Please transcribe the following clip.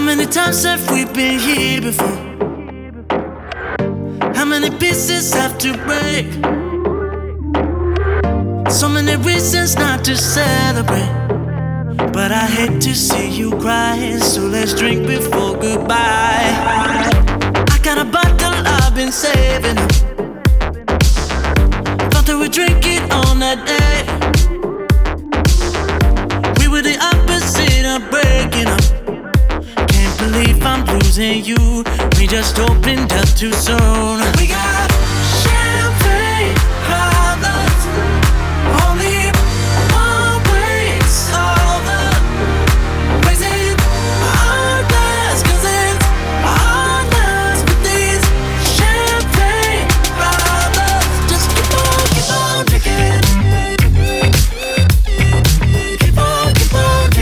many times have we been here before? How many pieces have to break? So many reasons not to celebrate, but I hate to see you cry, so let's drink before goodbye. I got a bottle I've been saving up. Thought that we'd drink it on that day. We were the opposite of breaking up. Can't believe I'm losing you. We just opened up too soon. We got